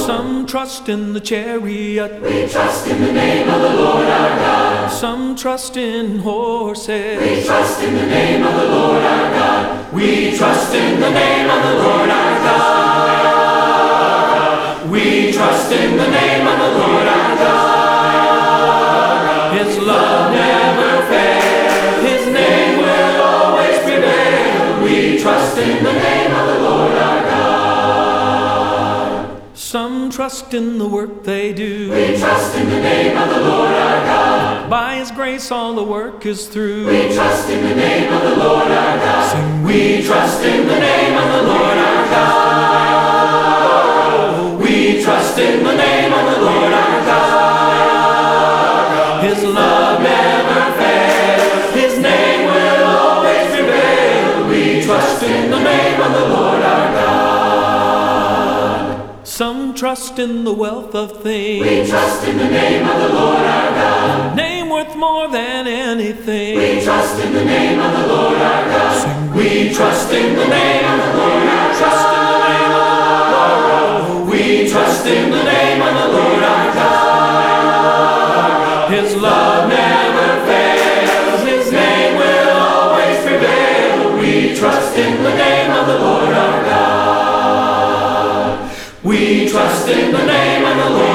Some trust in the chariot. We trust in the name of the Lord our God. Some trust in horses. We trust in the name of the Lord our God. We trust in the name of the Lord our God. We trust in the name of the Lord our God. His love never fails. His name will always prevail. We trust in the name of the Lord our God. Some trust in the work they do. We trust in the name of the Lord our God. By His grace all the work is through. We trust in the name of the Lord our God. Sing, we trust in the name of the Lord our God. We trust in the name of the Lord our God. His love never fails. His name will always prevail. We trust in the name of the Lord our God. Some trust in the wealth of things. We trust in the name of the Lord our God. A name worth more than anything. We trust in the name of the Lord our God. Sing, we trust in the name of the Lord our God. We trust in the name of the Lord our God. His love never fails. His name will always prevail. We trust in the name of the Lord our God. We trust in the name of the Lord.